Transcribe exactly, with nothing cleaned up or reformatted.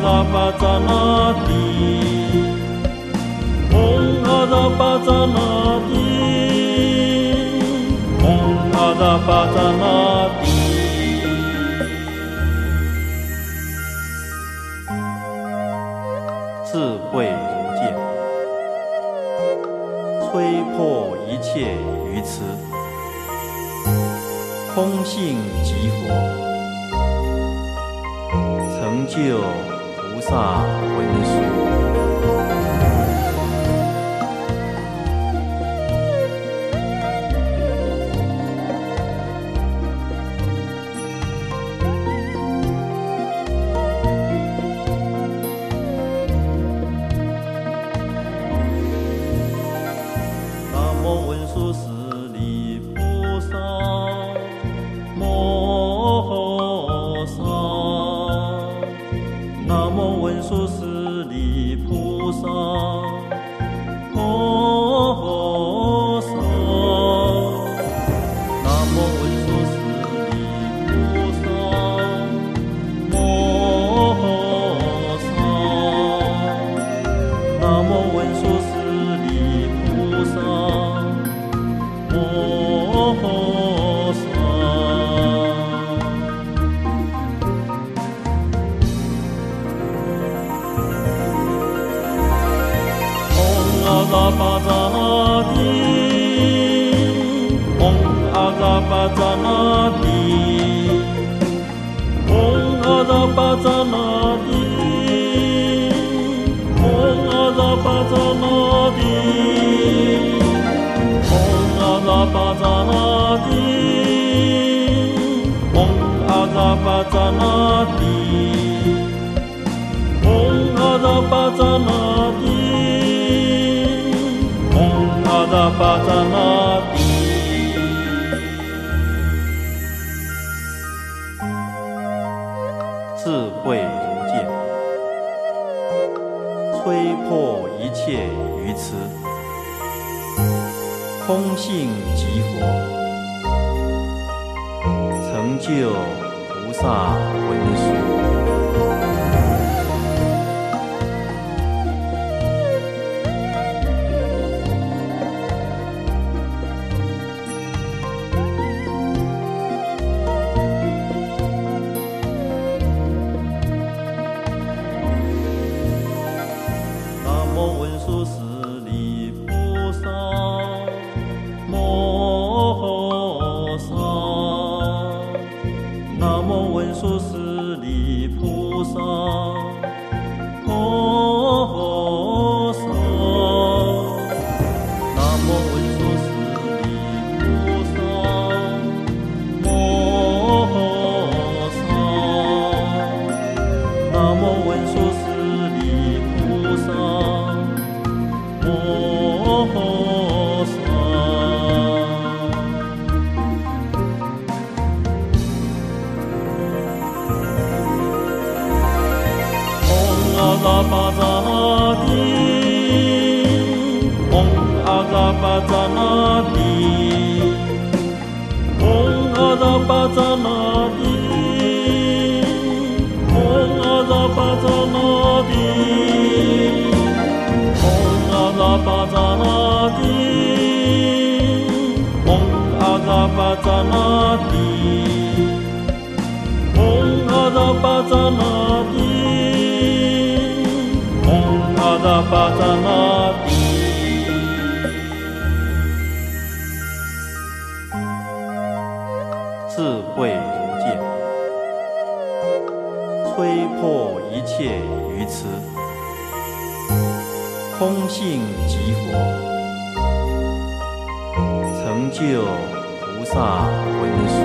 达巴扎那提，嗡阿达巴扎那提，嗡阿达巴扎那提。智慧如剑，摧破一切愚痴，空性即佛，成就菩萨文殊。南无文殊师利菩萨摩诃萨，南无文殊师利菩萨摩诃萨，南无文殊师利菩萨摩诃萨，南无文殊师利菩萨摩诃萨。嗡阿达巴扎那提，嗡阿达巴扎那提，嗡阿达巴扎那提，嗡阿达巴扎那提，嗡阿达巴扎那提，嗡阿达巴扎那提，嗡阿达巴扎那提。阿达巴扎那提，智慧如剑，摧破一切愚痴，空性即佛，成就菩萨文殊。南无文殊师利菩萨摩诃萨，南无文殊师利菩萨摩诃萨，南无文殊师利菩萨摩诃萨，南无文殊师利菩萨摩诃萨。嗡阿达巴扎那提，嗡阿达巴扎那提，嗡阿达巴扎那提，嗡阿达巴扎那提，嗡阿达巴扎那提，嗡阿达巴扎那提，嗡阿达巴扎那提，嗡阿达巴扎那提。智慧如剑，摧破一切愚痴，空性即佛，成就菩萨文殊。